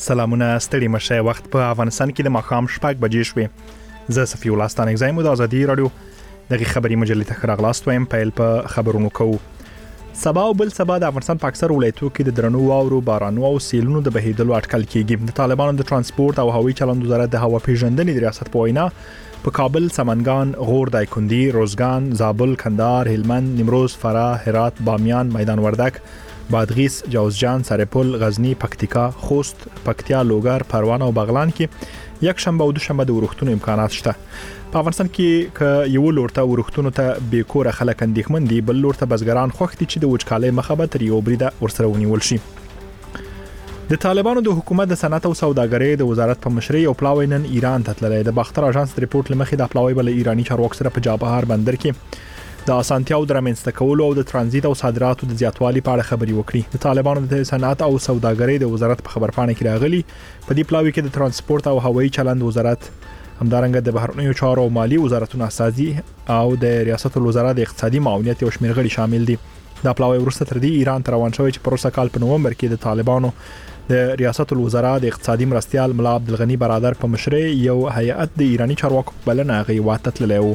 سلامونه ستړي مشه وخت په افغانستان کې د ماښام 6 بجې شوې زه صفي الله ستانه زایم د ازادي رادیو دغه خبري مجلې ته خراغلاست وایم پیل په خبرونو کوو. سبا او بل سبا د افغانستان په اکثر ولایتونو کې د درنو واورو بارانو او سیلونو د بهیدلو اټکل کیږي. د طالبانو د ترانسپورت او هوایي چلند وزارت د هوا پیژندنې د ریاست په وینا په کابل، سمنګان، غور، دایکندي، روزګان، زابل، کندهار، هلمند، نیمروز، فراه، هرات، بامیان، میدان وردک، بادغیس، جوزجان، سرپل، غزنی، پکتیکا، خوست، پکتیا، لوګر، پروان او بغلان کې یک شنبه او دوشنبه د ورښتونو امکانات شته. په افغانستان کې ک یو لورته ورښتونو ته به کور خلک اندېښمن دي، بل لورته بزګران خوښ دي چې د وچکالۍ مخه به تر یو بریده ورسره ونیول شي. د طالبانو د حکومت د صنعت او سوداګرۍ د وزارت په مشرۍ او پلاوی نن ایران ته تللی. د باختر اژانس د ریپورت لمخې د پلاوی بل ایرانی چارواکي سره په جابهار بندر کې د اسانتیاو د رامنځته کولو او د ترانزیت او صادراتو د زیاتوالي په اړه خبري وکړي. د طالبانو د صنعت او سوداګرۍ د وزارت په خبرپاڼه کې راغلي په دې پلاوی کې د ترانسپورت او هوایي چلند وزارت، همدارنګه د بهرنیو چارو او مالی وزارتونو اساسي او د ریاست الوزرا د اقتصادي معاونیت او شمیر غړي شامل دي. دا پلاوی ورسته تر دې ایران ته روان شوی چې پروسه کال په نومبر کې د طالبانو د ریاست الوزرا د اقتصادي مرستيال ملا عبدالغنی برادر په مشرۍ یو هیئت د ایرانی چارواکو بلنه غي واټت تللی و.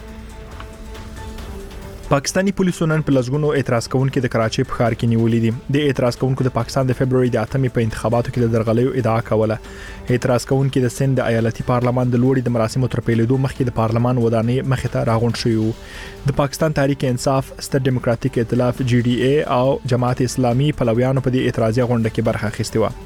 پاکستانی پولیسو نن په لزګونو اعتراض کوونکو د کراچۍ په ښار کې نیولې دي. د اعتراض کوونکو د پاکستان د فبرवरी د 8مې په انتخاباتو کې د درغلیو ادعا کوله. اعتراض کوونکو د سند د ایالتي پارلمان د لوړې د مراسمو تر پیلېدو مخکې د پارلمان ودانۍ مخې ته راغونډ شوی. د پاکستان تحریک انصاف، ستر ډیموکراتیک ائتلاف GDA او جماعت اسلامي پلویانو په دې اعتراضي غونډه کې برخه اخیستې و.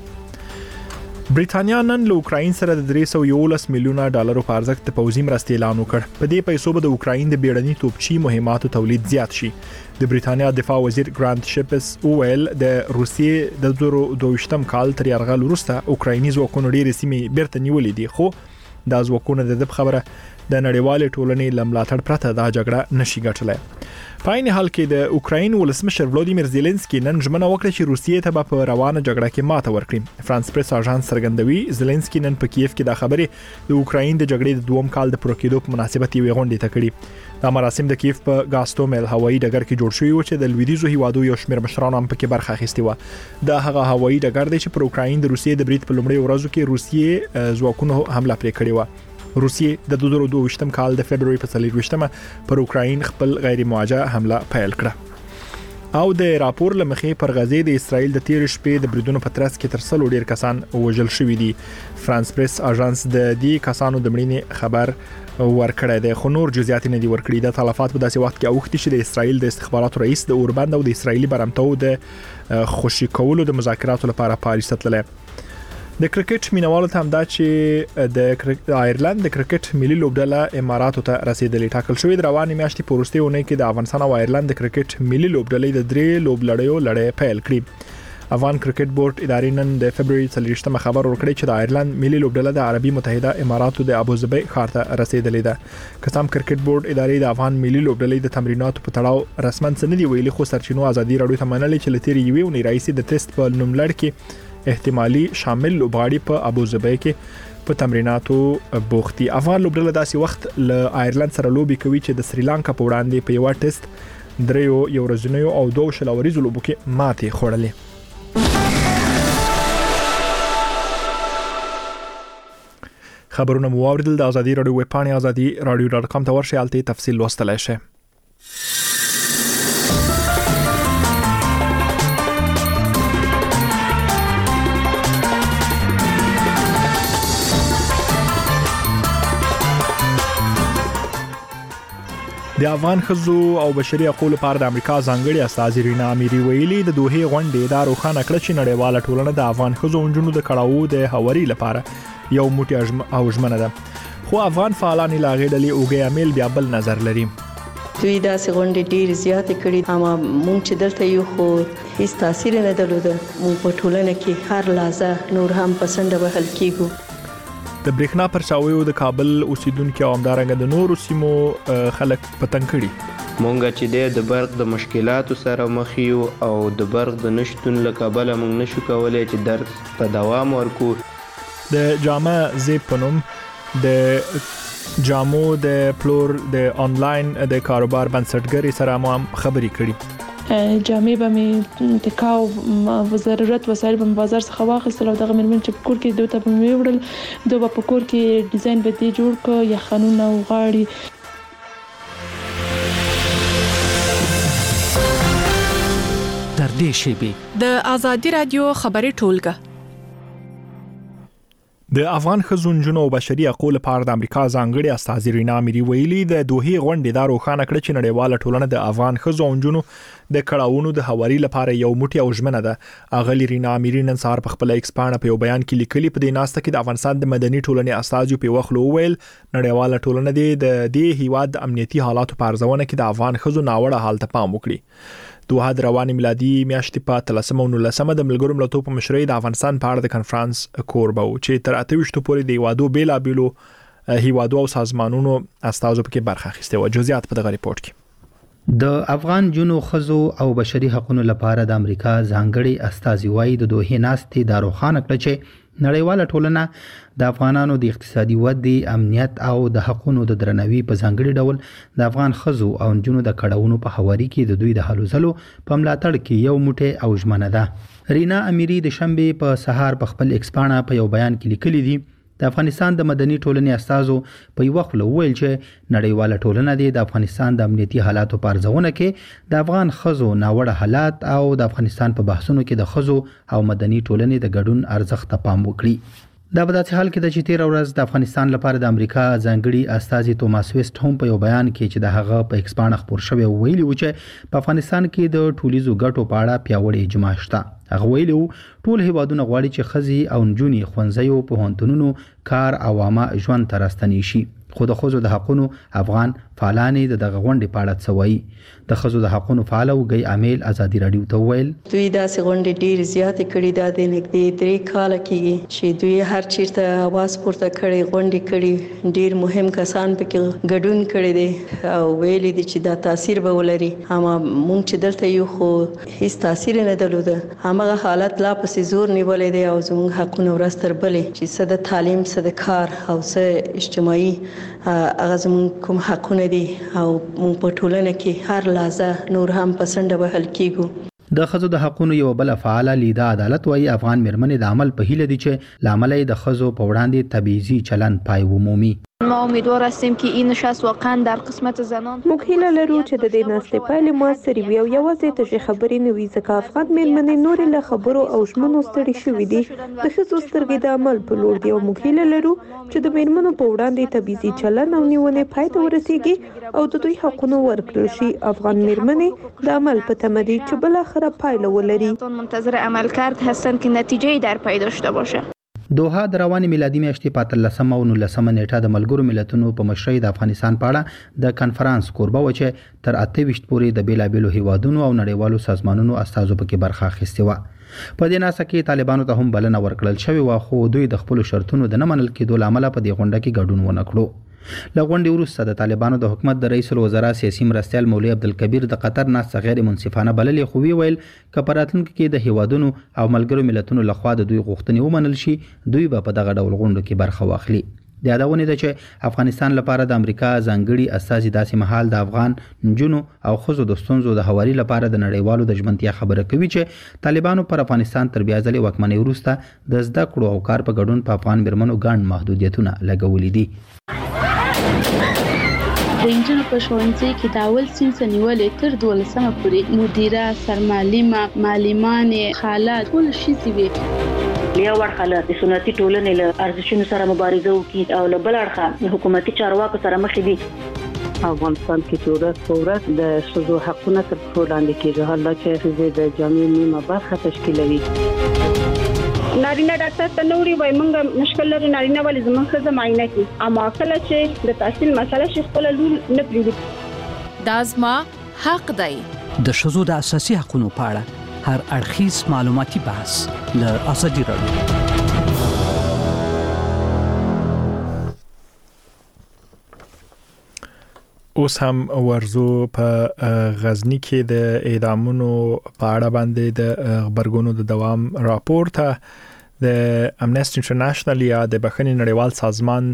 برېټانیا نن له اوکراین سره د 311 میلیونه ډالرو په ارزښت د پوځي مرستې اعلان وکړ. په دې پیسو به د اوکراین د بیړني توپچي مهماتو تولید زیات شي. د برېټانیا دفاع وزیر ګرانت شپس وویل د روسیې د 2022 کال تر یرغل وروسته اوکرایني ځواکونو ډېرې سیمې بیرته نیولې دي، خو دا ځواکونه د خبره د نړیوالې ټولنې لملاتړ پرته دا جګړه نشي ګټلای. په عین حال کې د اوکراین ولسمشر ولادیمیر زيلنسکي نن ژمنه وکړه چې روسیې ته په روانه جګړه کې ماته ورکړي. فرانس پریس اژانس څرګندوي زيلنسکي نن په کیف کې دا خبره د اوکراین د جګړې د دوم کال د پوره کېدو په مناسبت یې غونډه ته کړې. دا مراسم د کیف په ګاستومل هوایي ډګر کې جوړ شوی و چې د لویدیزو هیوادو یو شمېر مشرانو هم پکې برخه اخیستې و. دا هغه هوایي ډګر دی چې پر اوکراین د روسیې د برید په لومړي ورځو کې روسیې ځواکونو حمله پرې کړې و. روسیې د 2022 کال د فبرवरी په 24 پر اوکراین خپل غیر مواجه حمله پیل کړه. او د راپور لمخې پر غزه د اسرائیل د تیر شپې د بریدونو په ترڅ کې تر څلو ډیر کسان وژل شوي دي. فرانس پریس اژانس د دې کسانو د مړینې خبر ورکړی دی، خو نور جزئیات نه دي ورکړي. د تلفات په داسې وخت کې اوختي چې د اسرائیل د استخباراتو رئیس د اوربند او د اسرائیلي برمتو د خوشي کولو د مذاکراتو لپاره پاریس ته تللی. د کرکټ مینوالو ته هم دا چې د آیرلند د کرکټ ملي لوبډله اماراتو ته رسیدلې. ټاکل شوې د روانې میاشتې په وروستۍ اونۍ کې د افغانستان او آیرلند د کرکټ ملي لوبډلې د 3 لوبلړیو لړۍ پیل کړې. افغان کرکټ بورډ ادارې نن د فبرवरी 23 خبر ورکړی چې د آیرلند ملي لوبډله د عربي متحده اماراتو د ابوظبي ښار ته رسیدلې ده. قسم کرکټ بورډ ادارې د افغان ملي لوبډلې د تمریناتو په تړاو رسمن څه نه دی ویلي، خو سرچینو ازادي رادیو ته منلې چې لتيري یوې ونې رئیس د ټیسټ په نوملړ کې احتمالي شامل لوبغاړي په ابوظبي کې په تمریناتو بوختي. افغان لوبډله داسې وخت له آیرلند سره لوبي کوي چې د سریلانکا په وړاندې په یو ټیسټ 3 یو ورځنیو او 2 شلوريزو لوبو کې ماتې خوړلې. خبرونه مو اوریدل. د ازادي رادیو ویب پاڼه ازادي radio.com ته ورشئ، الته تفصیل لوستلای شئ. د افغان ښځو او بشري حقوقو لپاره د امریکا ځانګړي استازي رینا اميري ویلي د دوحې غونډې د روښانه کړ چې نړیواله ټولنه د افغان ښځو او نجونو د کړهو د هواري لپاره یو موټی او ژمنه ده، خو افغان فعالان لاغې ډلې اوګي امیل بیا بل نظر لري. دوی داسې غونډې ډېر زیاتې کړي، اما مونږ چې دلته یو خو هیڅ تاثیر نه درلوده. مونږ په ټولنه کې هر لحظه نور هم پسنده وهل کیږو. د برېښنا پرچاویو د کابل اوسیدونکو او همدارنګه د نورو سیمو خلک پتنګ کړي. مونږ چې د برق د مشکلاتو سره مخ یو او د برق د نشټون له کبله مونږ نشو کولای چې درس ته دوام ورکو. د جامع زیب پنوم د جامو د پلور د آنلاین د کاروبار بنسټګری سره مو خبرې کړي. جامې به مې تکاو ضرورت وسایل به بازار څخه واخیستل او دغه مېرمن چې کور کې دوی ته به مې وړل دوی به په کور کې ډیزاین به دې جوړ کړ یا خانونه او غاړي. تر دې شیبې د آزادي رادیو خبري ټولګه د افغان ښځو نجونو او بشري حقوقو لپاره د امریکا ځانګړي استازي رینا اميري ویلي د دوه غونډې د روښانه کړ چې نړیواله ټولنه د افغان ښځو او نجونو د کړهونو د هواري لپاره یو موټی او ژمنه ده. اغلی رینا اميري نن سهار په خپل ایکس پاڼه په یو بیان کې لیکلي په دې ناسته کې د افغانستان د مدني ټولنې استازي په وخلو ویل نړیواله ټولنه د دې هیواد د امنیتي حالاتو په ارزونه کې د افغان ښځو ناوړه حالت ته پام وکړي. دوه د رواني میلادي میاشتې په 13 او 19 د ملګرو ملتونو په مشرۍ د افغانستان په اړه د کانفرنس کوربه و چې تر 28 پورې د وادو بیلابیلو هیوادو او سازمانونو استازو پکې برخه اخیسته و. جزئیات په دغه ریپورت کې د افغان جنو خزو او بشري حقوقو لپاره د امریکا ځانګړي استازي وايي د دوه ناستې د روښانه کړ چې نړیواله ټولنه د افغانانو د اقتصادي ودې، امنیت او د حقوقو د درناوي په ځانګړي ډول د افغان خزو او نجونو د کړهونو په هواري کې د دوی د هلو ځلو په ملاتړ کې یو موټی او ژمنه ده. رینا اميري د شنبه په سهار په خپل ایکس پاڼه په یو بیان کې لیکلي دي د افغانستان د مدني ټولنې استازو په یو وخت ویل چې نړیواله ټولنه د افغانستان د امنیتي حالاتو په ارزونه کې د افغان خزو ناوړه حالات او د افغانستان په بحثونو کې د خزو او مدني ټولنې د ګډون ارزښت ته پام وکړي. دا په داسې حال کې د چې 13 ورځ د افغانستان لپاره د امریکا ځانګړي استازي توماس ویسټ هم په یو بیان کې چې د هغه په ایکس پاڼه خبر شوی ویلي و چې په افغانستان کې د ټولیزو ګټو په اړه پیاوړی اجماع شته. هغه ویلي ټول هیوادونه غواړي چې خزي او نجونې ښوونځیو په هنتونونو کار او عامه ژوند ته راستنې شي. خو د خزو د حقونو افغان فعالانې دغه غونډې په اړه څه وایي. د خزو د حقونو فعال او غي عامل ازادي رادیو ته ویل دوی داسې غونډې ډېر زیاتې کړې د نږدې 3 کال کې چې دوی هر چیرته आवाज پورته کړي غونډې کړي ډېر مهم کسان پکې ګډون کړي دي او ویلي دي چې دا تاثیر به ولري. اما مونږ چې دلته یو خو هیڅ تاثیر نه درلوده. هغه حالت لا پسې زور نیولې دي او زموږ حقونه ورستر بلې چې څه د تعلیم څه د کار او څه اجتماعي هغه زموږ کوم حقونه دي او مونږ په ټولنه کې هر لازه نور هم پسنده وهل کیږو. د خزو د حقونو یو بل فعال لیدا عدالت وایي افغان مېرمنې د عمل په هیله دي چې لامل د خزو په وړاندې تبعیضي چلن پای ومومي. ما امیدوار هستیم که این نشست واقعا در قسمت زنان موږ هیله لرو چې د دې ناستې پایلې موثرې وي او یوازې تشې خبرې نه وي ځکه افغان مېرمنې نورې له خبرو او ژمنو ستړي شوي دي. د ښځو سترګې د عمل په لور دي او موږ هیله لرو چې د مېرمنو په وړاندې تبعیضي چلن او نیونې پای ته ورسیږي او د دوی حقونه ورکړل شي. افغان مېرمنې د عمل په تمه دي چې بل اخره پایله ولري. منتظر عملکرد هستند که نتیجه‌ای در پی داشته باشه. دوحه د رواني میلادي میاشتې په 13 او 19 نیټه د ملګرو ملتونو په مشرۍ د افغانستان په اړه د کانفرنس کوربه و چې تر 28 پورې د بیلابیلو هیوادونو او نړیوالو سازمانونو استازو پکې برخه اخیستې و. په دې ناسه کې طالبانو ته هم بلنه ورکړل شوې و خو دوی د خپل شرطونو د نه منل کېدو لامل په دې غونډه کې ګډون ونه کړو. لغونډې وروسته د طالبانو د حکومت د رئیس الوزرا سیاسي مرستیال مولوی عبدالکبیر د قطر ناسه غیر منصفانه بللې خو ویل ک په راتلونکي کې د هیوادونو او ملګرو ملتونو لخوا د دوی غوښتنې ومنل شي دوی به په دغه ډول غونډو کې برخه واخلي. د یادونه ده چې افغانستان لپاره د امریکا ځانګړي استازي داسې مهال د افغان نجونو او خزو د ستونزو د هواري لپاره د نړیوالو د ژمنتیا خبره کوي چې طالبانو پر افغانستان تر بیا ځلې واکمنۍ وروسته د زده کړو او کار په ګډون په افغان مېرمنو ګڼ محدودیتونه لګولي دي. د انجنونو په ښوونځي کې د اول صنف نیولې تر 12مه پورې مدیره، سرمعلمه، معلمانې، خاله ټول ښځې وي. یو اړخه د سنتي ټولنې له ارزښتونو سره مبارزه وکړي او له بل اړخه حکومتي چارواکو سره مخ دي. افغانستان کې ورځ په ورځ د ښځو حقونه تر پښو لاندې کېږي. حال دا چې ښځې د جامعې نیمه برخه تشکیلوي. نارینه ډاکټر ته نوري وای مونږ مشکل لري نارینه ولې زموږ ښځه معاینه کوي اما کله چې د تحصیل مسله شي خپل لور نه پریږدي. دا زما حق دی. د ښځو د اساسي حقوقو په اړه هر اړخیز معلوماتي بحث له آزادي رادیو. اوس هم ورزو په غزنی کې د اعدامونو په اړه باندې د خبرګونو د دوام راپورته د امنیسټي انټرنیشنل یا د بخښنې نړیوال سازمان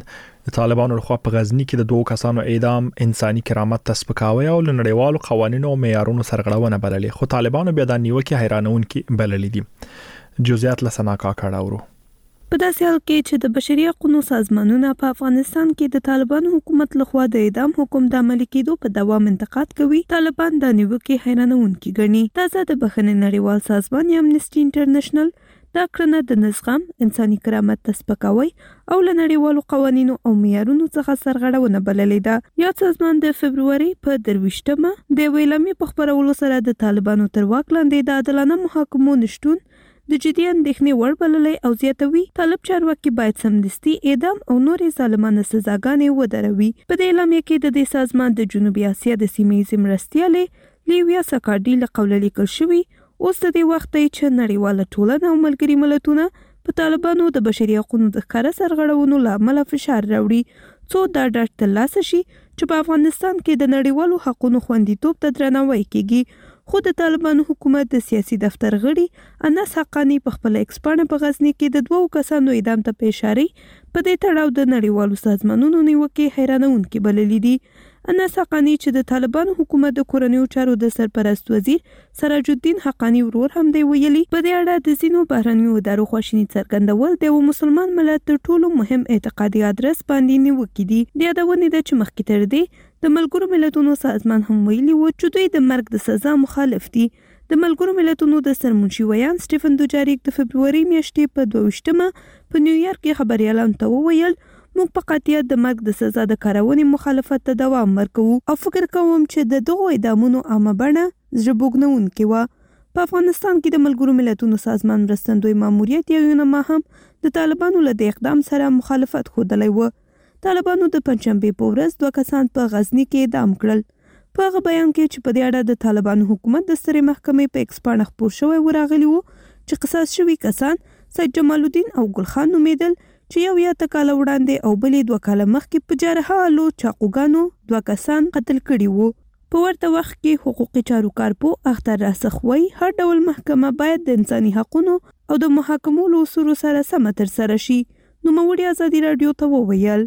د طالبانو لخوا په غزنی کې د 2 کسانو اعدام انساني کرامت ته سپکاوی او نړیوالو قوانینو او معیارونو سرغړونه بللې، خو طالبانو بیا د نیوکه حیرانونکي بللې دي. جزئیات لسنا کاکړاورو. په داسې حال کې چې د بشري حقوقو سازمانونه په افغانستان کې د طالبانو حکومت لخوا د اعدام حکم د عملي کېدو په دوام انتقاد کوي، طالبان د نیوکه حیرانونکي ګڼي. تازه د بخښنې نړیوال سازمان امنیسټي انټرنیشنل دا کړنه د نظام انساني کرامت ته سپکاوی او له نړیوالو قوانینو او معیارونو څخه سرغړونه بللې ده. یاد سازمان د فبرवरी په 23مه د ویلامي په خبرولو سره د طالبانو تر واک لاندې د عادلانه محاکمو نشټون د جدي اندېښنې وړ بللې او زیاتوي طالب چارواکي باید سمدستي اعدام او نورې ظالمانه سزاګانې ودروي. په دې اعلامیه کې د دې سازمان د جنوبي اسیا د سیمې مرستیالې لیویا سکاډي له قوله لیکل شوی اوس د دې وخت چې نړیواله ټولنه او ملګري ملتونه په طالبانو د بشري حقوقو د ښکاره سرغړونو له امله فشار راوړي څو دا ډاډ ترلاسه شي چې په افغانستان کې د نړیوالو حقوقو خوندیتوب ته درناوی کیږي. خو د طالبانو حکومت د سیاسي دفتر غړي انس حقانی په خپل ایکسپانه په غزنی کې د 2 کسانو اعدام ته اشاره په دې تړاو د نړیوالو سازمانونو نیوکه حیرانونکي بللې دي. انس حقانی چې د طالبانو حکومت د کورنیو چارو د سرپرست وزیر سراج الدین حقانی ورور هم دی ویلي، په دې اړه د ځینو بهرنیو ادارو خواشیني څرګندول د یو مسلمان ملت تر ټولو مهم اعتقادي ادرس باندې نیوکې دي. د یادونې ده چې مخکې تر دې د ملګرو ملتونو سازمان هم ویلي و چې دوی د مرګ د سزا مخالف دي. د ملګرو ملتونو د سرمنشي ویان سټیفن دوجاریک د فبرवरी میاشتې په 22مه په نیویارک کې خبريالانو ته وویل موږ په قطعیت د مرګ د سزا د کارونې مخالفت ته دوام ورکوو او فکر کوم چې د دغو اعدامونو عامه بڼه زړهبوږنونکې وه. په افغانستان کې د ملګرو ملتونو سازمان مرستندوی ماموریت یونما هم د طالبانو له د اقدام سره مخالفت ښودلی و. طالبانو د پنځشنبې په ورځ 2 کسان په غزنی کې اعدام کړل. په هغه بیان کې چې په دې اړه د طالبانو حکومت د سترې محکمې په ایکسپانه خپور شوی وراغلی وو چې قصاص شوي کسان سید جمال الدین او ګل خان نومیدل چې یو یا کال وړاندې او بلې 2 کال مخکې په جرحالو چاقوګانو 2 کسان قتل کړي وو. په ورته وخت کې حقوقي چارو کارپو اختر راسخوي هر ډول محکمه باید د انساني حقوقو او د محاکمو له اصولو سره سم ترسره شي. نو موړي ازادي رادیو ته وویل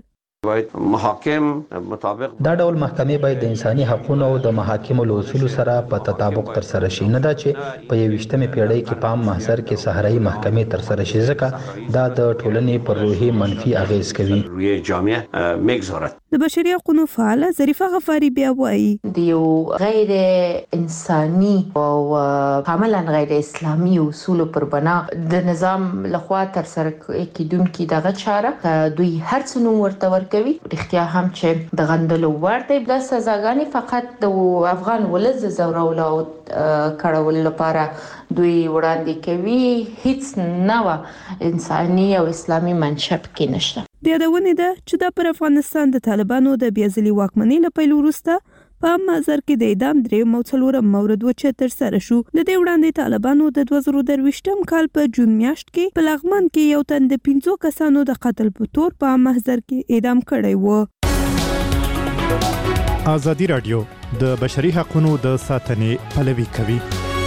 محاکم مطابق دا ډول محکمې باید د انساني حقوقو او د محاکمو له اصولو سره په تطابق ترسره شي، نه دا چې په 21مه پیړۍ کې په عام محضر کې صحرایي محکمې ترسره شي، ځکه دا د ټولنې پر روحي منفي اغیز کوي. روی جامعه میگذارد. د بشري حقوقو فعال ظریفه غفاری بیا وایي د یو غیر انساني او کاملا غیر اسلامي اصول پر بنا د نظام لخوا ترسره کیدونکو دغه چاره دوی هر څه نوم ورته ورکوي. رښتیا هم چې د غندلو ورته د سزاګانې فقط د افغان ولز زورولو او کړهول لپاره دوی وړاندې کوي، هیڅ نه انساني او اسلامي منشأ کې نشته. د یادونې ده چې دا پر افغانستان د طالبانو د بیازلي واکمنۍ له پیل وروسته په محضر کې د اعدام 3 او 4 مورد وچه ترسره شو. د دې وړاندې طالبانو د 2023م کال په جون میاشت کې په لغمان کې یو تن د 15 کسانو د قتل په تور په محضر کې اعدام کړی و. ازادي رادیو د بشري حقوقو د ساتنې پلوي کوي.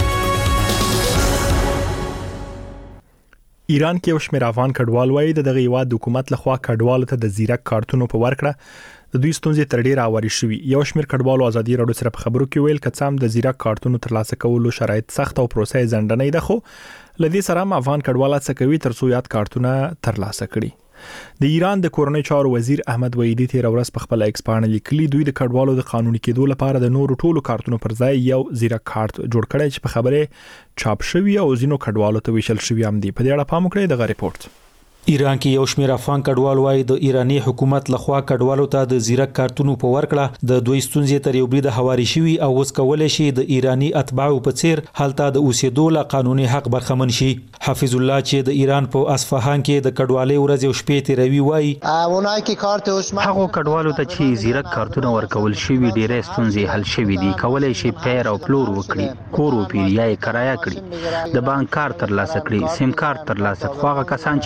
ایران کې یو شمېر افغان کډوال وایي د دغه هیواد حکومت لخوا کډوالو ته د زیرک کارتونو په ورکړه د دوی ستونزې تر ډیره اوري شوي. یو شمېر کډوالو ازادي رادیو سره په خبرو کې ویل کڅام د زیرک کارتونو ترلاسه کولو شرایط سخت او پروسه ځنډنې ده، خو لدې سره افغان کډوال څه کوي تر څو یاد کارتونه ترلاسه کړي. د ایران د کورنۍ چارو وزیر احمد وحیدی تیر ورځ په خپل ایکسپانه لیکلي دوی د کډوالو د قانوني کېدو لپاره د نورو ټولو کارتونو پر ځای یو زیرک کارت جوړ کړی چې په خبره چاپ شوی او ځینو کډوالو ته ویشل شوی هم دی. په دې اړه پام وکړئ دغه ریپورت. ایران کې یو شمېر افغان کډوال وایي د ایرانی حکومت لخوا کډوالو ته د زیرک کارتونو په ورکړه د دوی ستونزې تر یو برید هواري شوي او اوس کولای شي د ایرانی اتباعو په څیر هلته د اوسېدو له قانوني حق برخمن شي. حفیظ الله چې د ایران په اصفهان کې د کډوالۍ ورځ او شپې تیروي وایي هغه کډوالو ته چې زیرک کارتونه ورکول شوي ډېرې ستونزې حل شوي دي، کولای شي پیر او پلور وکړي، کور وپیری یا کرایه کړي، د بانک کارت ترلاسه کړي، سیم کارت ترلاسه. خو هغه کسان چې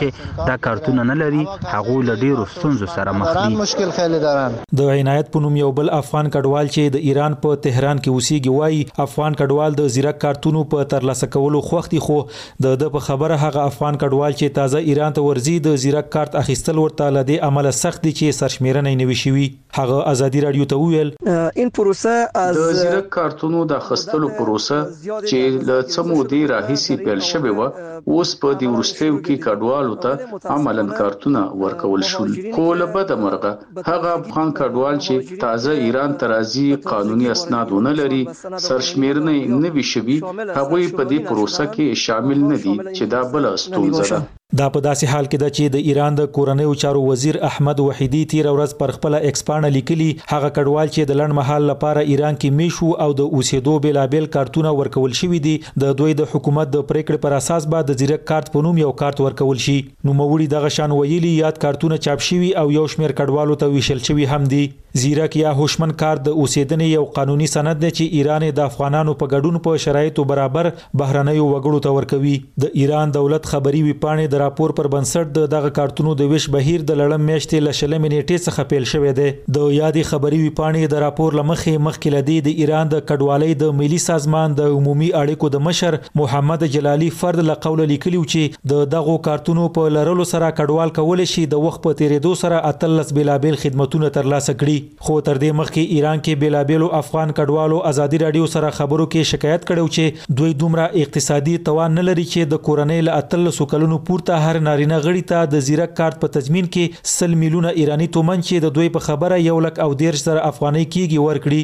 دا کارتونه نه لري هغه له ډیرو ستونزو سره مخ دي. مشکل خیلی دارن. د عنایت په نوم یو بل افغان کډوال چې د ایران په تهران کې اوسېږي وایي افغان کډوال د زیرک کارتونو په ترلاسه کولو خوښتي خو د په خبره هغه افغان کډوال چې تازه ایران ته ورځي د زیرک کارت اخیستل ورته له دې عمله سخت دي چې سرشمیرنه نه وي شوي. هغه ازادي رادیو ته وویل این پروسه از د زیرک کارتونو د خستلو پروسه چې له څمو دی راهیسي پیل شوی و اوس په دې ورستیو کې کډوالو ته عملاً کارتونه ورکول شول. خو له بده مرغه هغه افغان کډوال چې تازه ایران ته راځي قانوني اسناد ونه لري سرشمیرنه نه وي شوي هغه په دې پروسه کې شامل نه دي چې دا بل ستونزه ده. دا په داسې حال کې ده چې د ایران د کورنیو چارو وزیر احمد وحیدی تیر ورځ پر خپل ایکسپانه لیکلي هغه کډوال چې د لړ مهال لپاره ایران کې میشو او د اوسېدو بلابل کارتونه ورکول شوی دي د دوی د حکومت د پریکړې پر اساس به د زیرک کارت په نوم یو کارت ورکول شي. نو موړي دغه شان ویلي یاد کارتونه چاپ شوی او یو شمیر کډوالو ته ویشل شوی هم دي. زیرک یا هوشمن کارت د اوسېدنې یو قانوني سند دی چې ایران د افغانانو په ګډون په شرایطو برابر بهرنیو وګړو ته ورکوي. د ایران دولت خبري ویپاڼې د راپور پر بنسټ دغه کارتونو د ویش بهیر د لړم میاشتې له شلمې نیټې څخه پیل شوې ده. د یادې خبري ویپاڼې د راپور لمخې لدی د ایران د کډوالۍ د ملي سازمان د عمومي اړیکو د مشر محمد جلالی فرد له قوله لیکلی چې د دغه کارتونو په لرلو سره کډوال کول شي د وخت په تیریدو سره اتلس بلابل خدماتونه ترلاسه کړي. خو تر دې مخکې ایران کې بلابلو افغان کډوالو ازادي رادیو سره خبرو کې شکایت کړو چې دوی دومره اقتصادي توان نه لري چې د کورنۍ له اتلس کلونو پورته هر نارینه غړي ته د زیرک کارت په تضمین کې 100 میلیونه ایرانی تومان چې د دوی په خبره 1,130,000 افغانۍ کېږي ورکړي.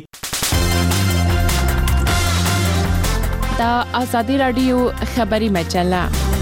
دا ازادي رادیو خبري مجله.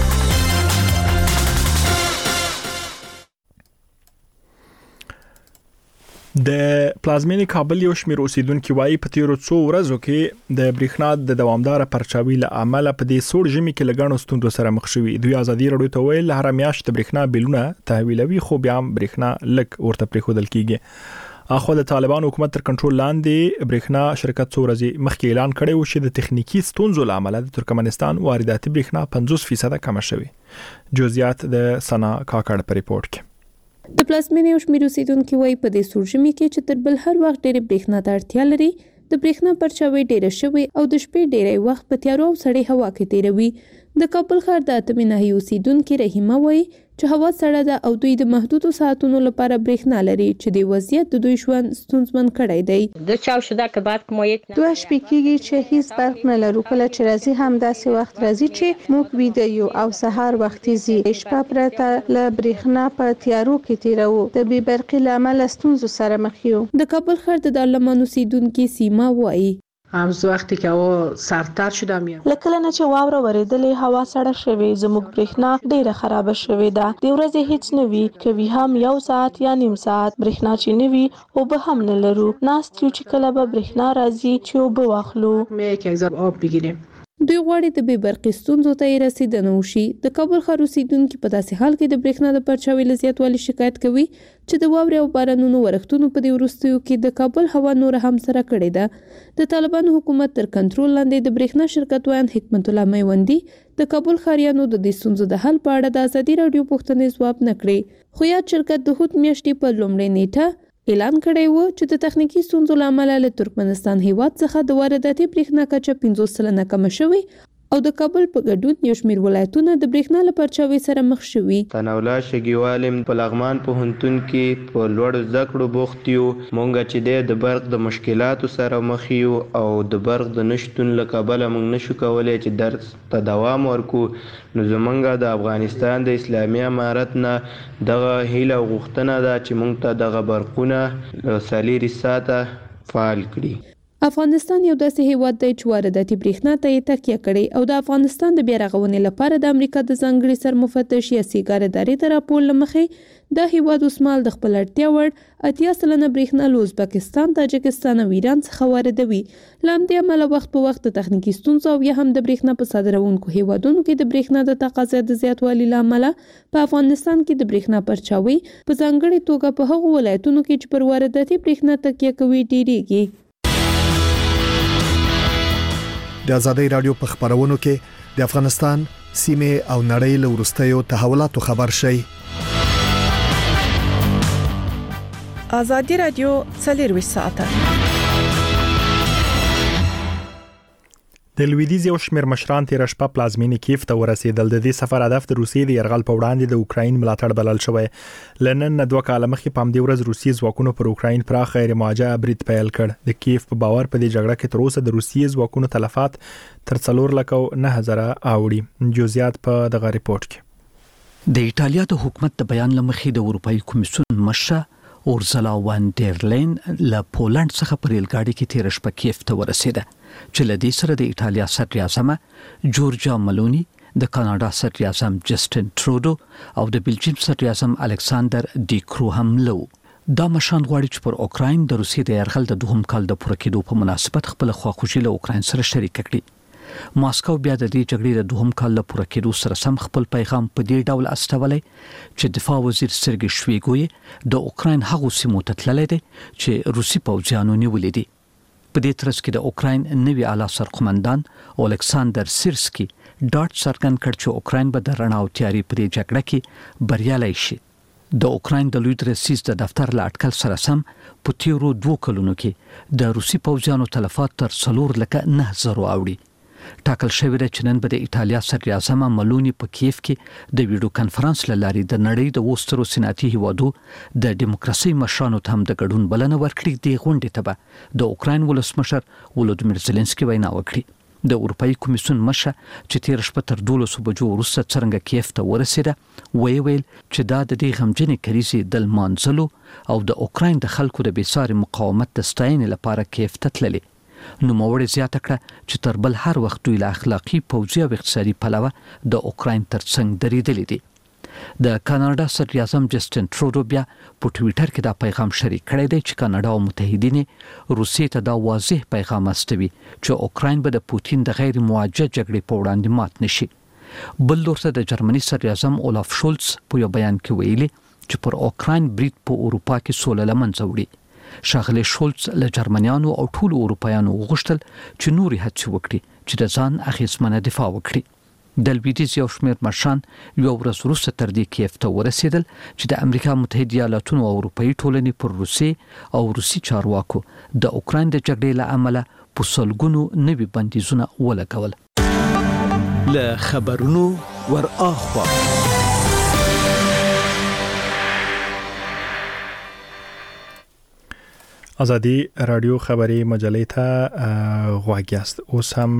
د پلازمینې کابل یو شمېر اوسیدونکو وايي په تیرو څو ورځو کې د برېښنا د دوامدار پرچاوي له امله په دې سوړ ژمي کې لګڼو ستوندو سره مخ شوي. دوی ازادي رادیو ته ویل هر میاشت د برېښنا بیلونه تحویلوي خو بیا هم برېښنا لک ورته پریښودل کیږي. اخو د طالبان حکومت تر کنټرول لاندې برېښنا شرکت څو ورځې مخکې اعلان کړی و چې د تخنیکی ستونزو له امله د ترکمنستان وارداتي برېښنا 50% کم شوي. جزئیات د سنا کاکړ په ریپورت کې. د پلازمینې او شمیر اوسیدونکو وايي په دې سورژمي کې چې تر بل هر وخت ډېر برېښنا ته اړتیا لري د برېښنا پرچاوي ډېره شوی او د شپې ډېری وخت په تیارو او سړې هوا کې تیروي. د کابل ښار د اتمې ناحیې اوسیدونکو رحیمه وايي چې هوا سړه ده او دوی د محدودو ساعتونو لپاره برېښنا لري چې د وضعیت د دوی ژوند ستونزمن کړی دی. د چاو شده که بعد کوم یک دوه شپې کېږي چې هیڅ برق نه لرو کله چې راځي هم داسې وخت راځي چې موږ ویده یو او سهار وخت زی شپه پرته له برېښنا په تیارو کې تیرو د بې برقي له امله ستونزو سره مخ یو. د کابل ښار د دارالمان اوسیدونکو سیما وايي همز وقتی که هوا سردتر شده میاد لکه نه چې واوره ورېدلې هوا سړه شوي زموږ برېښنا ډیره خراب شوې ده. د ورځې هیڅ نه وي کوي هم یو ساعت یا نیم ساعت برېښنا چې نه وي او به هم نه لرو ناست یو چې کله به برېښنا راځي چې او به واخلو یک ذره آب بگیریم. دوی غواړي د بې برقي ستونزو ته رسیدنه وشي. د کابل ښار اوسیدونکو په داسې حال کې د برېښنا د پرچاوي له زیاتوالي شکایت کوي چې د واورې او بارانونو ورښتونو په دې وروستیو کې د کابل هوا نور هم سره کړې ده. د طالبانو حکومت تر کنټرول لاندې د برېښنا شرکت وایي حکمت الله میوندي د کابل ښاریانو د دې ستونزو د حل په اړه د ازادي رادیو پوښتنې ځواب نه کړې. خو یاد شرکت د هوت میاشتې په لومړۍ نیټه اعلان کړی و چې د تخنیکی ستونزو له امله له ترکمنستان هیواد څخه د وارداتي برېښنا کچه 50% کم شوې او د کابل په ګډون یو شمېر ولایتونه د برېښنا له پرچاوي سره مخ شوي. تناولا شګیوالم په لغمان په هنتون کې په لوړ زده کړو بوخت یو مونږ چې د برق د مشکلاتو سره مخ یو او د برق د نشټون له کبله مونږ نشو کولای چې درس ته دوام ورکو. نو زمونږ د افغانستان د اسلامي امارت نه دغه هیله غوښتنه ده چې مونږ ته دغه برقونه سالیری ساته فعال کړي. افغانستان یو داسې هیواد دی چې وارداتي برېښنا ته یې تکیه کړې او د افغانستان د بیا رغونې لپاره د امریکا د ځانګړي سرمفتش یا سیګار ادارې ته راپور له مخې د هیواد اوسمهال د خپل اړتیا وړ 80% برېښنا له ازبکستان، تاجکستان او ایران څخه واردوي. له همدې امله وخت په وخت د تخنیکي ستونزو او یا هم د برېښنا په صادروونکو هیوادونو کې د برېښنا د تقاضا د زیاتوالي له امله په افغانستان کې د برېښنا پرچاوي په ځانګړې توګه په هغو ولایتونو کې چې پر وارداتي برېښنا تکیه کوي ډېریږي. د ازادي رادیو په خبرونو کې د افغانستان سیمه او نړۍ له وروستیو تحولاتو خبر شي. ازادي رادیو 24 ساعته. د لویدیز یو شمېر مشران تیر شپه پلازمینې کیف ته ورسېدل. د دې سفر هدف د روسیې د یرغل په وړاندې د اوکراین ملاتړ بلل شوی. لنن 2 کال مخکې په همدې ورځ روسي ځواکونو پر اوکراین پراخ غیر موجه برید پیل کړ. د کیف په باور په دې جګړه کې تر اوسه د روسي ځواکونو تلفات تر 4,09,000 اوړي. جزئیات په دغه ریپورت کې. د ایټالیا د حکومت د بیان لمخې د اروپאי کمیسیون مشر اورزلا وان ډیر لین له پولند څخه په ریل ګاډي کې تیر شپه کیف ته ورسېده چې له دې سره د ایټالیا صدر اعظم جورجا ملونی، د کاناډا صدر اعظم جسټن ټرودو او د بلجیم صدر اعظم الکساندر ډی کرو هم لو. دا مشان غواړي چې پر اوکراین د روسیې د یرغل د 2 کال د پوره کېدو په مناسبت خپل خواخوږي له اوکراین سره شریک کړي. ماسکو بیا د دې جګړې د 2 کال لپاره کېدو سره سم خپل پیغام په دې ډول استولای چې دفاع وزیر سرګی شویګوی د اوکراین هغو سیمو ته تللی دی چې روسي پوځیانو نیولې دي. په دې ترڅ کې د اوکراین نوی اعلی سرقومندان الکساندر سیرسکی ډاټ څرګند کړ چې اوکراین به د رڼا او تیاري په دې جګړه کې بریالي شي. د اوکراین د لوی رئیس د دفتر له اټکل سره سم په تیرو 2 کلونو کې د روسي پوځیانو تلفات تر 4,09,000 اوړي. ټاکل شوی دی چې نن به د ایټالیا صدر اعظم ملونی په کیف کې د ویډیو کانفرنس لارې د نړۍ د وسترو سناتي هیوادو د دیموکراسي مشرانو ته هم د ګډون بلنه ورکړي. د غونډې ته به د اوکراین ولسمشر ولودیمیر زيلنسکي وینا وکړي. د اروپאי کمیسیون مشر چې تیر شپه تر 12 بجو وروسته څنګه کیف ته ورسېده ویل چې دا د دې غمجنې کریزې د لمانځلو او د اوکراین د خلکو د بیساري مقاومت د ستاینې لپاره کیف ته تللی. نو موړې زیاته کړه چې تر بل هر وخت دوی له اخلاقی پوځي او اقتصادي پلوه د اوکراین ترڅنګ درېدلې دي. د کاناډا صدر اعظم جسټن ټرودو بیا په ټوئیټر کې دا پیغام شریک کړی دی چې کاناډا او متحدین روسیې ته دا واضح پیغام استوي چې اوکراین به د پوتین د غیر موجه جګړې په وړاندې مات نشي. بل لورته د جرمني صدر اعظم اولاف شولز په یو بیان کې ویلي چې پر اوکراین برید په اروپا کې سوله لمنځه وړي. شاغلی شولز له جرمنیانو او ټول اروپایانو غوښتل چې نوري هڅې وکړي چې د ځان اخیستمنه دفاع وکړي. د لویدیځ یو شمېر مشران یو ورځ وروسته تر دې کیف ته ورسېدل چې د امریکا متحده ایالاتونو او اروپאי ټولنې پر روسي او روسي چارواکو د اوکراین د جګړې له امله په سلګونو نوي بندیزونه ولګول. له خبرونو ور اخوا ازادي رادیو خبری مجلې ته غواګیاست. اوس هم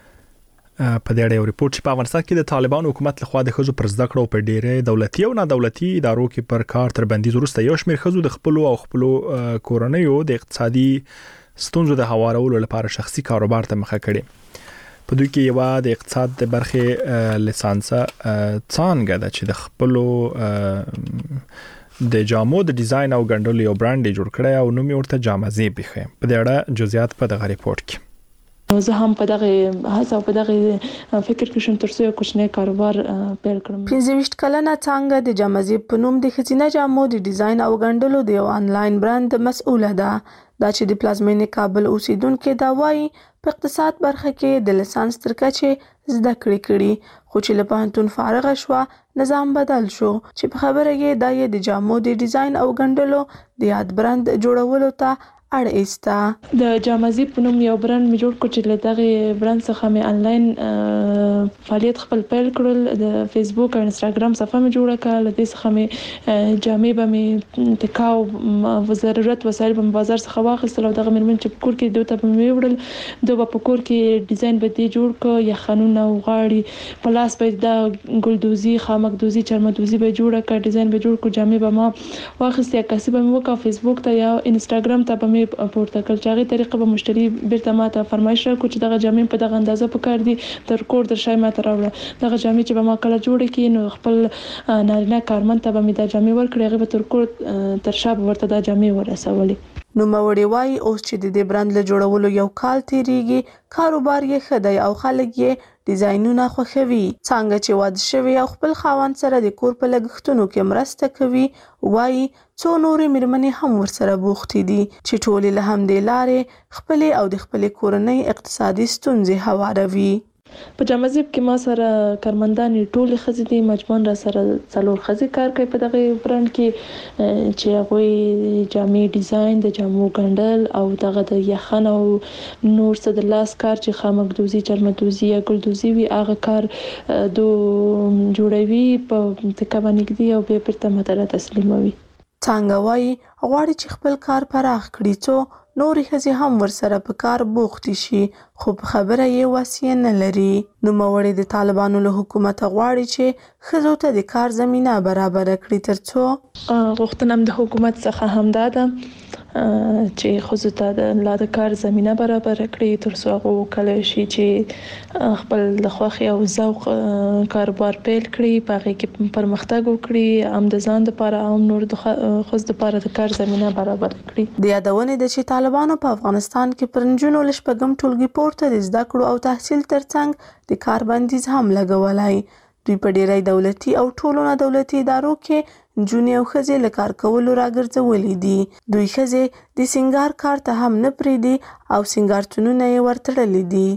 په دې اړه یو ریپورت چې په افغانستان کې د طالبان حکومت لخوا د خزو پر زده کړو په ډېرې دولتي او نه دولتي ادارو کې پر کار تر بندیز وروسته یو شمېر خزو د خپل کورنیو د اقتصادي ستونزو د هوارولو لپاره شخصي کاروبار ته مخه کړي. په دوی کې یو د اقتصاد د برخې لیسانس څانګه ده چې د خپل د جامو د ډیزاین او ګڼډلو یو برانډ جوړ کړی او نوم یې ورته جامزي بخي. په دې اړه جزئیات په دغه ریپورت کې. زه هم په دغه هڅه په دغه فکر کې شوم ترڅو یو کوچنی کاروبار پیل کړم. 25 کلنه څنګه د جامزي په نوم د خزینه جامو د ډیزاین او ګڼډلو د یو آنلاین برانډ مسؤله ده. دا چې د پلازمینې کابل اوسیدونکو دا وایي په اقتصاد برخه کې د لیسانس تر کچې زده کړې خو چې له پوهنتون فارغ شوه نظام بدل شو چې په خبره کې د جامو د ډیزاین او ګڼډلو د یاد برانډ جوړولو ته اړ ایستا. د جامزي په نوم یو برانډ می جوړ کړ چې له دغه برانډ څخه می آنلاین فعالیت خپل پیل کړل. د فیسبوک او انستګرام صفحه می جوړه کړل. د دې څخه می جامې به می تکاو او ضرورت وسایل په بازار څخه واخیستل او دغه مرمن چې کور کې دوی ته می وړل. دوی په کور کې ډیزاین به دی جوړ ک یا خانونه او غاړي په لاس به د ګلدوزي خامکدوزي چرمدوزي به جوړه ک ډیزاین به جوړ ک جامې به ما واخیستل کسب به وکړ. فیسبوک ته یا انستګرام ته به پورته کول چې هغه طریقه به مشتری بیرته ماته فرمایش راکړي چې دغه جامې په دغه اندازه پکار دي تر کور در شای ماته راوړه. دغه جامې چې به ما کله جوړه کړي نو خپل نارینه کارمن ته به می دا جامې ورکړي هغه به تر کور تر شاب ورته دا جامې ورسولې. نو موري وای اوس چې د دې برانډ له جوړولو یو کال تیریږي کاروبار یې خدای او خلک یې ډیزاینونه خوښوي. څنګه چې واده شوی او خپل خاوند سره د کور په لګښتونو کې مرسته کوي وای څو نورې مېرمنې هم ورسره بوختې دي چې ټولې له همدې لارې خپل او د خپل کورنۍ اقتصادي ستونزې هواروي. په جامزیب کې ما سره کارمندان ټول خزې دي، مجموعاً را سره 4 خزې کار کوي په دغه برند کې چې هغه جامې ډیزاین د جامو ګنډل او دغه د یخن او نور څه د لاس کار چې خامکدوزي، چرمدوزي یا ګلدوزي وي هغه کار دو جوړوي په تکه باندې او بیا پرته مدره تسلیموي. څنګه وایي غواړي چې خپل کار پراخ کړي څو نورې ښځې هم ورسره په کار بوختې شي، خو په خبره یې وسیه نه لري. نوموړې د طالبانو له حکومته غواړي چې ښځو ته د کار زمینه برابره کړي ترڅو غوښتنه هم د حکومت څخه همدا ده چې ښځو ته د کار زمینه برابره کړي ترڅو هغه وکولای شي چې خپل د خوښۍ او ذوق کاروبار پیل کړي، په هغې کې پرمختګ وکړي، هم د ځان لپاره او نور د ښځو لپاره د کار زمینه برابره کړي. د یادونې ده چې طالبانو په افغانستان کې پر نجونو له 6 ټولګي پورته د زده کړو او تحصیل ترڅنګ د کار بندیز هم لګولای. دوی په ډیری دولتي او ټولو نه دولتي ادارو کې نجونې او ښځې له کار کولو راګرځولې دي. دوی ښځې د سینګار کار ته هم نه پرېږدي او سینګارتونونه یې ورتړلي دي.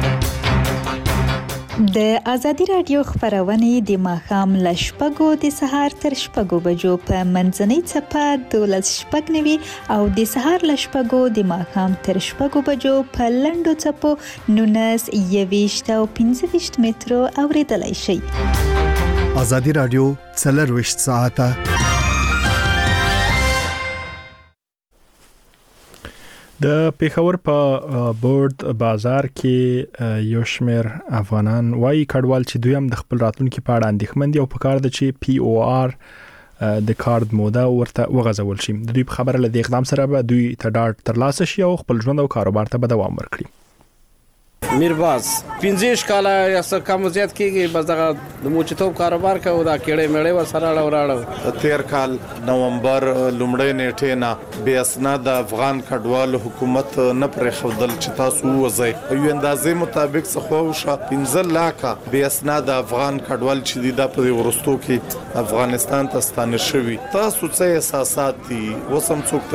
د ازادي رادیو خبرونه د ماښام له 6 د سهار تر 6 بجو په منځنۍ چپه 12:09 او د سهار له 6 د ماښام تر 6 بجو په لنډو چپو 19 21 او 25 مترو اوریدلای شئ. ازادي رادیو 24 ساعته د پیښور په بورد بازار کې یو شمېر افغانان وايي کډوال چې دوی هم د خپل راتلونکي په اړه اندېښمن دي او په کار د چې پی او آر د کارت موده ورته وغځول شي. د دوی په خبره له اقدام سره به دوی ته ډاډ ترلاسه شي او خپل ژوند او کاروبار ته به دوام ورکړي. میرباز 15 کاله یا څه کم زیات کېږي بس دغه د موچتوب کاروبار کوي دا کېړې میړې وسره راړو. تیر کال نومبر لومړۍ نیټې نه بې اسناد افغان کډوال حکومت نه پرې خودل چې تاسو وځي یو اندازې مطابق څه خو 15 لک بې اسناد افغان کډوال چې د په ورستو کې افغانستان ته ستانه شوي. تاسو څه احساسات دي وسم څوک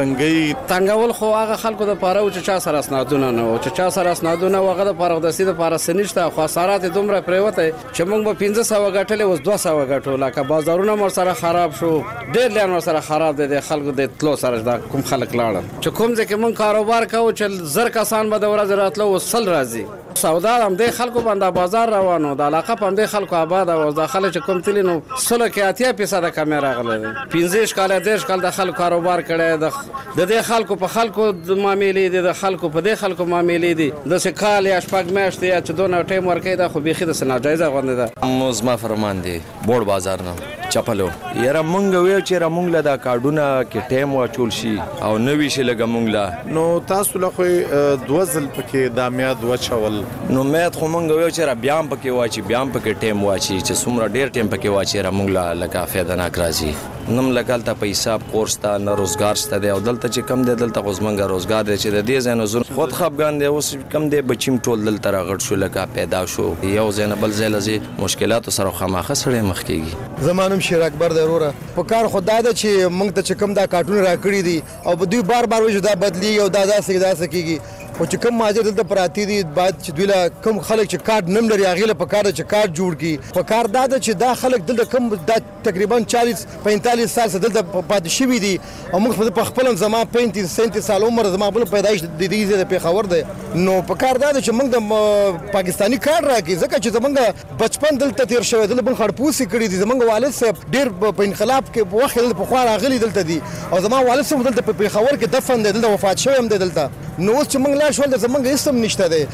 تنګول خو هغه خلکو د پاره چې چا سره اسنادونه نه او چې چا سره اسنادونه وغه پاره د سیده پاره سنشته خو خسارات دومره پریوته چې موږ به 1500 غټلې اوس 200 غټو لکه بازارونه مر سره خراب شو، ډېر لار مر سره خراب دي، خلکو د تلو سره دا کوم خلک لاړل چې کوم ځکه موږ کاروبار کوو چې زر کسان به د ورځ راتلو وصل راځي. سودا هم د خلکو باندې بازار روانو د علاقه په د خلکو آباد او داخله چې کوم تلینو سلو کې 80% کیمرا غلې 15 کال 10 کال د خلکو کاروبار کړي د خلکو په خلکو د معاملې د خلکو په د خلکو معاملې دي د سکال یا شپږ میاشتې یا چې دونه ټیم ورکې دا خو بيخي د سناجایزه غونډه ده. موزما فرمان دي بورډ بازار نه چپلو یاره مونږ ویو چې را مونږ له دا کارډونه کې ټیم واچول شي او نوې شي لګه مونږ لا نو تاسو له خو دوزل پکې د میاد وچول نو مېد خو مونږ ویو چې را بیان پکې واچي بیان پکې ټیم واچي چې څومره ډیر ټیم پکې واچي را مونږ لا لکه فایده نه راځي نم لګالته په حساب کورس ته نه روزګار شته دی او دلته چې کم دی دلته غوښمنګ روزګار دی چې د دې ځای نه زون خود خپګان دی اوس کم دی بچیم ټول دلته راغړ شو لکه پیدا شو یو ځای نه بل ځای لزی مشکلات سره خامخه سره مخ کیږي. زمانم شیر اکبر ضروره په کار خدای د چې موږ ته کم دا کارټون راکړي دي او دوی بار بار وځي دا بدلی او دا داسې کیږي او چې کوم ماجر دلته پراتی دي بعد چې دوی لا کوم خلک چې کارت نم لري هغه له په کار چې کارت جوړ کی په کار دا چې دا خلک دلته کوم دا تقریبا 40-45 سال څخه دلته پاتې شوي دي او موږ په خپل زما 35-37 سال عمر زما بل پیدایش د دې د پیښور دی نو په کار دا چې موږ د پاکستانی کار راکې ځکه چې زمونږ بچپن دلته تیر شوی دلته بل خړپوسي کړی دي زمونږ والد صاحب ډیر په انقلاب کې په وخت دلته په خوا راغلي دلته دي او زما والد صاحب دلته په پیښور کې دفن دی دلته وفات شوی هم دی دلته نو اوس چې موږ لا شول زمونږ اسم نشته دی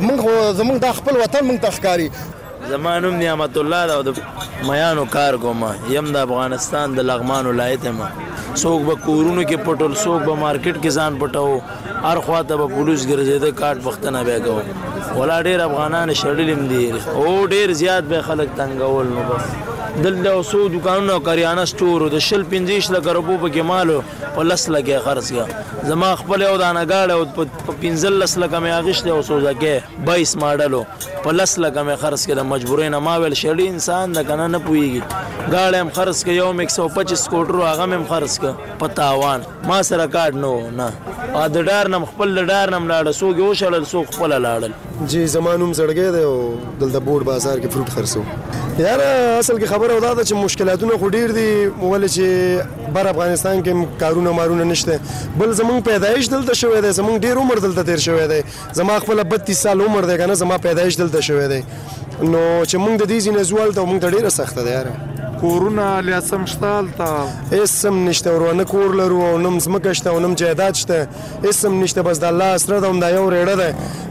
زمونږ د خپل وطن موږ تخکاری زمانم نعمت الله دا د میانو کار کوم یم د افغانستان د لغمان ولایت ما څوک به کورونو کې پټول څوک به مارکیټ کې ځان پټاو هر خواته به پولیس ګرځیده کارت وختنه بیا کوو ولا ډیر افغانان شړلم دي او ډیر زیات به خلک تنګول نو بس دلته اوسو دکانونو کریانه سٹور د 15 لک روپو په کې مالو په لس لګي خرڅ کا زما خپل یو دانه گاډه او په 15 لکه مې اغشته او سوزکه 22 ماډلو په لس لکه مې خرڅ کړه مجبورین ما ویل شړی انسان د کنه نه پويږي گاډه هم خرڅ کړه یو 125 سکوټر هغه هم خرڅ کړه په تاوان ما سره کارت نو نه ا د ډار نم خپل ډار نم لاړ سو یو شړل سو خپل لاړل جی زمانوم زړګې دی او دلته بورډ بازار کې فروټ خرڅو یار اصل کې خبره ودا چې مشکلاتونه خو ډیر دي ول چې بر افغانستان کې کارونه مارونه نشته بل زمون پیدایش دلته شوې ده زمون ډیر عمر دلته تیر شوې ده زما خپل 32 سال عمر ده کنه زما پیدایش دلته شوې ده نو چې موږ د دې ځینې زوال ته موږ ډیره سخته ده یار کورونه لیاسم شتال تا اسم نشته ورونه کور لرو او نم زمکه شته او نم جایداد شته اسم نشته بس د الله سره د یو ریړه ده